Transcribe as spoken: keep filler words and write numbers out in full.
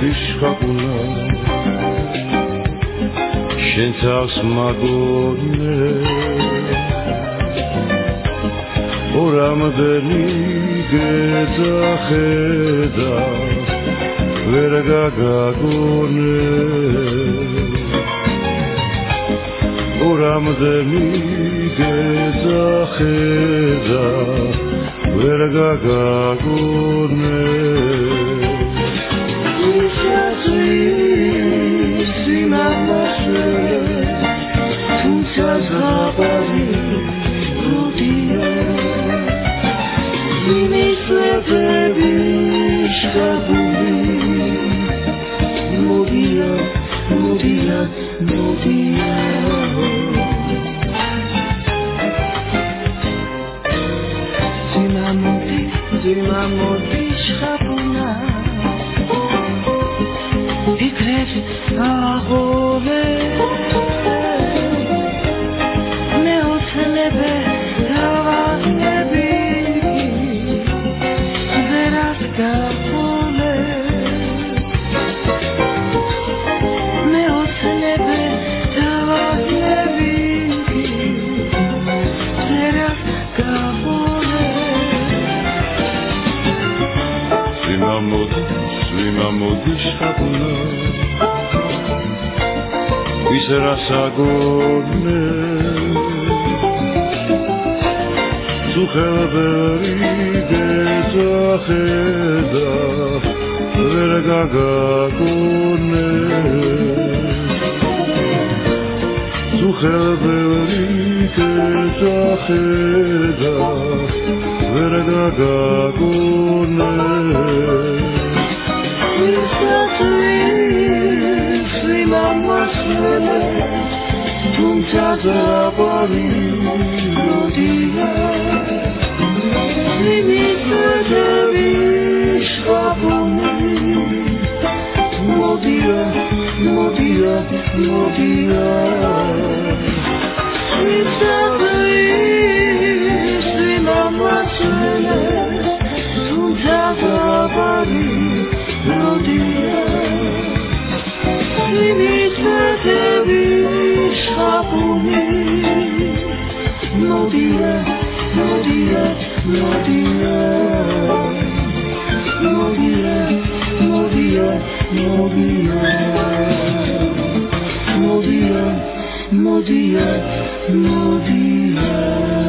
შეხაბუნა შენ თავს მაგონე ორამდენი გეძახედა ვერ გაგაგონე ორამდენი გეძახედა ვერ გაგაგონე Modia, modia, modia. Zimamodi, zimamodi, shkhabuna. Ikrev agove. Meotlebe, davagnebi. Zerat gafole. Meotlebe, davagnebi. Zerat gafole. Zimamodi, zimamodi, shkhabuna. Vis rasagone Tu khaberi gezakheda ver gagagone Tu khaberi gezakheda ver gagagone Zabori modia, limitlerde vishkabuni, modia, modia, modia. Zabori, slimamasle, zabori modia, limitlerde vishkabuni. Modia, modia, modia, modia, modia, modia, modia, modia, modia.